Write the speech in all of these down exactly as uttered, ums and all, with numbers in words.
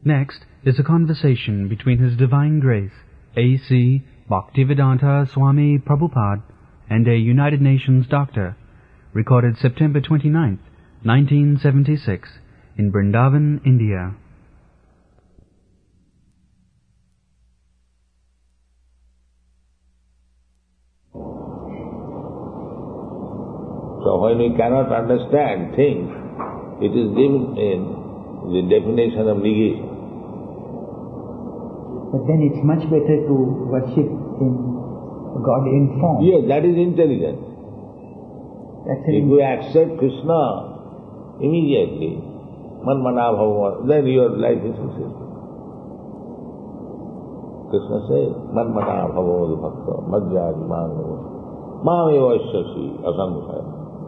Next is a conversation between His Divine Grace, A C Bhaktivedanta Swami Prabhupada, and a United Nations doctor, recorded September twenty-ninth, nineteen seventy-six, in Vrindavan, India. So when we cannot understand things, it is given in the definition of negation. But then it's much better to worship in God in form. Yes, that is intelligent. That's if you accept Krishna immediately, man mana bhava, then your life is successful. Krishna says, man mana bhava bhakta, madhyadi manava, mam eva shasi asankhaya.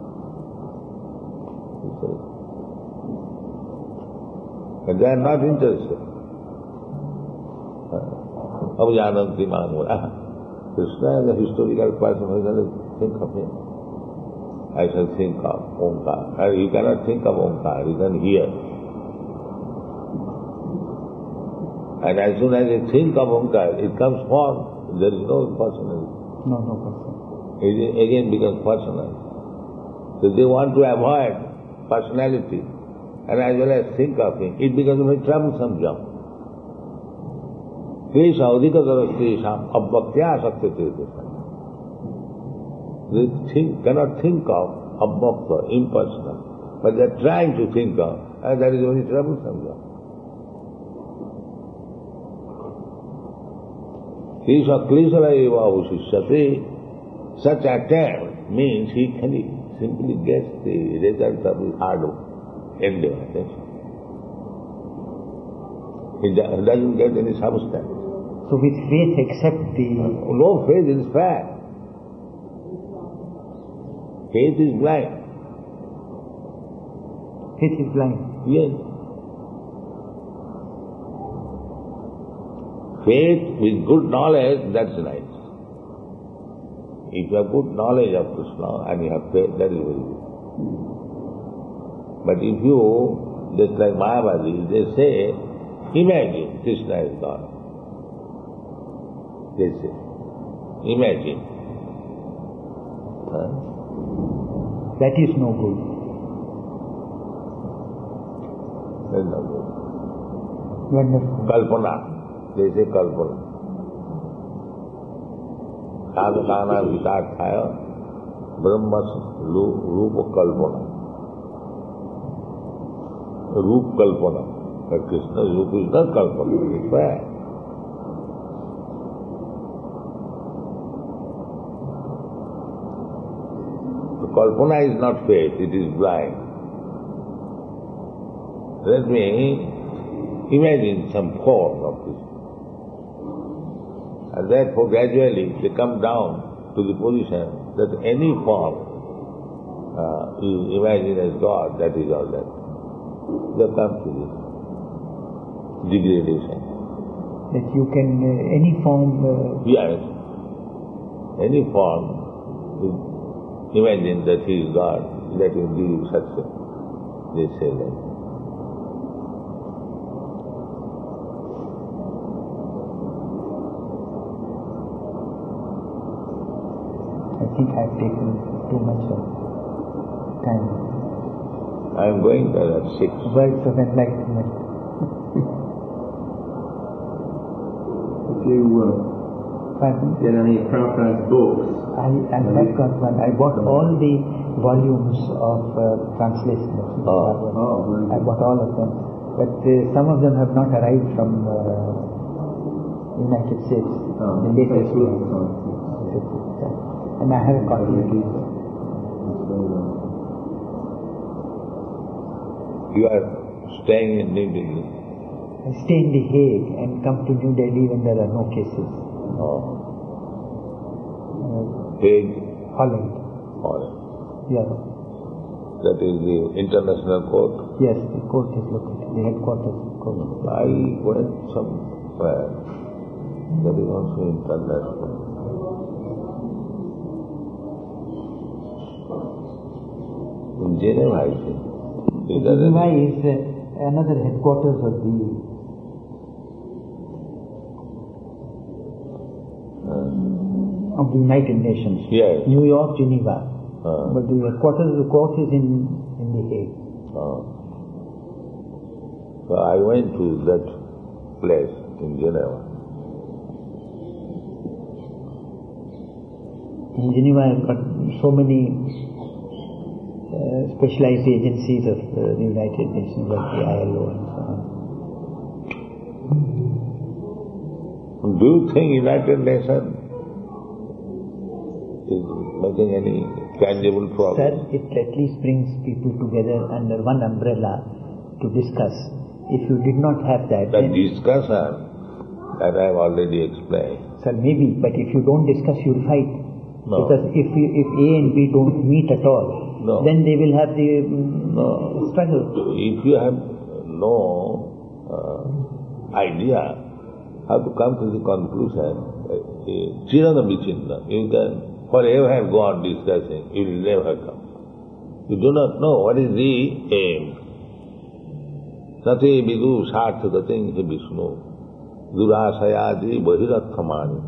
He says. But they are not interested. Abhijananti manava. Krishna is a historical person, who can think of him. I shall think of Omkar. And you cannot think of Omkar, you can hear. And as soon as you think of Omkar, it comes form, there is no personality. No, no person. It again becomes personal. So they want to avoid personality and as well as think of him. It becomes a very troublesome job. Klesha adhika karastesham abhaktya sakyate. They think, cannot think of abhakta, impersonal, but they are trying to think of, and that is very troublesome job. Klesha klesala eva avushishyate. Such attempt means he can simply gets the result of his hard endeavor. He doesn't get any substance. So with faith accept the... No faith is fact. Faith is blind. Faith is blind. Yes. Faith with good knowledge, that's nice. If you have good knowledge of Krishna and you have faith, that is very good. But if you, just like Mayavadi, they say, imagine Krishna is God. They say, imagine. Huh? That is no good. That is no good. Wonderful. Kalpana. They say kalpana. Sadhu kana visakhaya brahma rupa kalpana. Rup kalpana. But Krishna's rup is not kalpana. It is fact. Kalpana is not faith, it is blind. Let me imagine some form of Krishna. And therefore gradually they come down to the position that any form uh, you imagine as God, that is all that. They come to this degradation. That you can, uh, any form... Uh, yes, any form, imagine that he is God, that will give you success. They say that. I think I have taken too much of time. I am going there at six. Words of enlightenment. If you uh, Pardon? get any Prabhupada's books, I, I have got one. I bought all the volumes of uh, translation. Of Oh. oh, very I good. bought all of them. But uh, some of them have not arrived from uh, United States. Oh, the latest Facebook, ones. oh, And I have a copy of these. That's very well. You are staying in New Delhi. I stay in The Hague and come to New Delhi when there are no cases. Oh. Uh, Hague, Holland. Holland. Yeah. That is the international court. Yes, the court is located, the headquarters of the court. I went somewhere. That is also international. In Geneva, I think. It doesn't- Geneva is uh, another headquarters of the Uh, of the United Nations. Yes. New York, Geneva. Uh. But the headquarters of the court is in, in The Hague. uh. So I went to that place in Geneva. In Geneva, I've got so many uh, specialized agencies of uh, the United Nations, like the I L O and so on. Do you think United Nations is making any tangible progress? Sir, it at least brings people together under one umbrella to discuss. If you did not have that, The then, discussion that I have already explained. sir, maybe, but if you don't discuss, you'll fight. No. Because if you, if A and B don't meet at all, No. then they will have the um, No. struggle. If you have no uh, idea how to come to the conclusion, chirana vichinna, you can forever go on discussing, you will never come. You do not know what is the aim. Nate vidu sarthagating he Vishnu, durasayadi bahirathamani.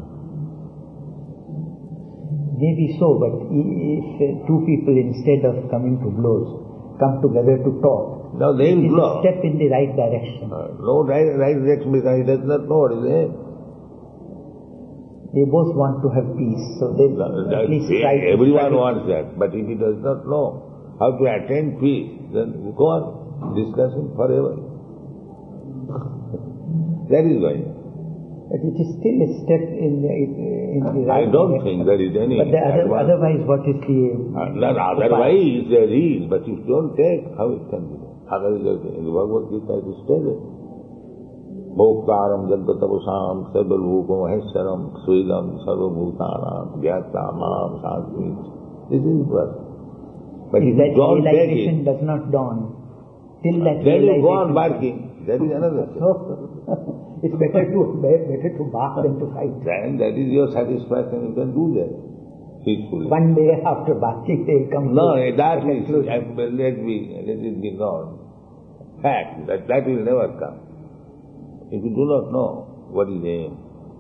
Maybe so, but i- if uh, two people, instead of coming to blows, come together to talk, Now they it will is blow. a step in the right direction. Uh, no right, right direction because he does not know what is the aim. They both want to have peace, so they at least try to Everyone struggle. wants that, but if he does not know how to attain peace, then go on discussing forever. That is why. But it is still a step in the, in the I right don't direction. think there is any But the other, advance. otherwise, what is the... Uh, no, no, otherwise there is, but if you don't take, how it can be done? Otherwise, in the Bhagavad Gita it is stated. Bhoktaram jagatapusham sarvalokam maheswaram svedam sarvabhutanam gyattamam santmi. This is what. But if if that you don't take realization it, does not dawn, till that then you go on realization... barking. That is another thing. So, it's better to better to bark than to fight. Then that is your satisfaction, you can do that peacefully. One day after barking, they will come No, to that the is, conclusion. let me, let it be known. Fact, that, that will never come. If you do not know what is the aim.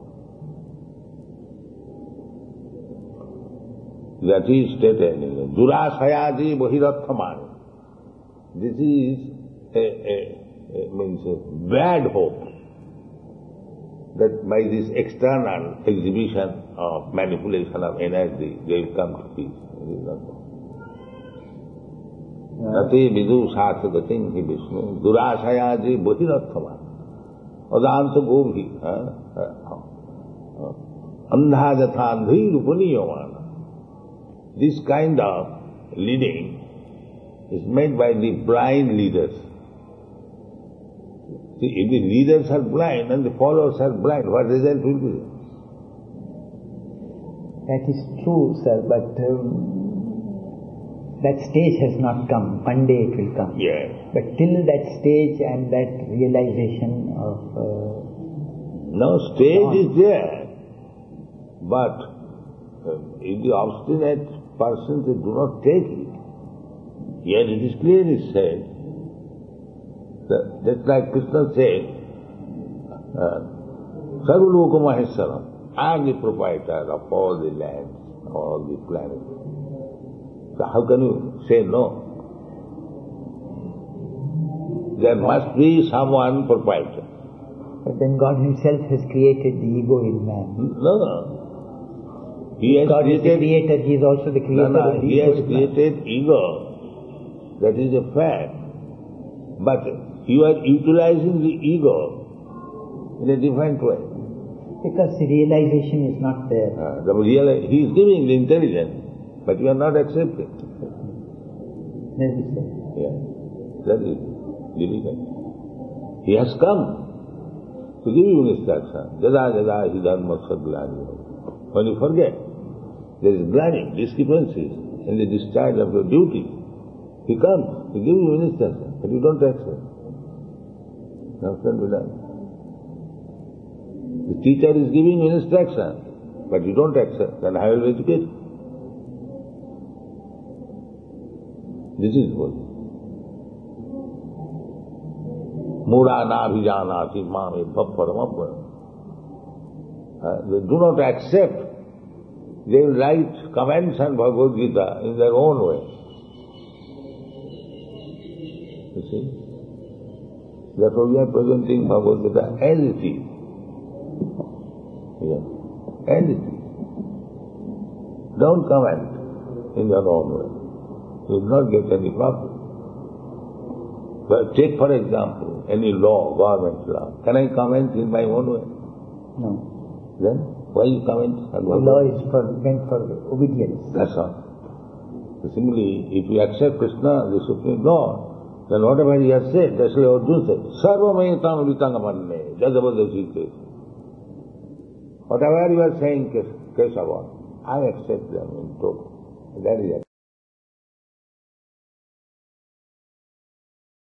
That is stated in Durasayadi Bahirathamani. This is a, a, a, means a bad hope that by this external exhibition of manipulation of energy, they will come to peace. It is not so. Nati vidu sarthagating hi Vishnu, durashayaji bahiratthama, adanta gobhi, andha jathandhi rupaniyamana. This kind of leading is made by the blind leaders. See, if the leaders are blind and the followers are blind, what result will be? That is true, sir, but um, that stage has not come. One day it will come. Yes. But till that stage and that realization of... Uh, Now stage is there, but uh, if the obstinate persons they do not take it, here it is clearly said, that, just like Krishna said, Sarvaloka Maheswaram, I am the proprietor of all the lands, all the planets. So how can you say no? There must be someone proprietor. but then God himself has created the ego in man. No, no. He has God is the created, creator, he is also the no, creator no, of the he ego has in man. created ego. That is a fact. But you are utilizing the ego in a different way. Because the realization is not there. Uh, the real, he is giving the intelligence, but you are not accepting. Maybe so. Yeah, that is difficult. He has come to give you instruction. Jada jada hi dharma sadglani. When you forget, there is glani, discrepancies in the discharge of your duty. He comes to give you instruction, but you don't accept. How can be done? The teacher is giving you instruction, but you don't accept, then how will you educate? This is what. Mura na bhijanati mame bhapparam appara. Uh, they do not accept. They will write comments on Bhagavad Gita in their own way. You see? Therefore we are presenting Bhagavad Gita as it is. Yeah. As it is. Don't comment in your own way. You will not get any profit. But take for example any law, government law. Can I comment in my own way? No. Then why you comment? The law is for, meant for obedience. That's all. So similarly, if you accept Krishna, the Supreme Lord, then whatever he has said, that's what Arjuna said. Sarvamayitam vitangamanne, jajabadasite. Whatever you are saying, Kesava, I accept them in total. That is it.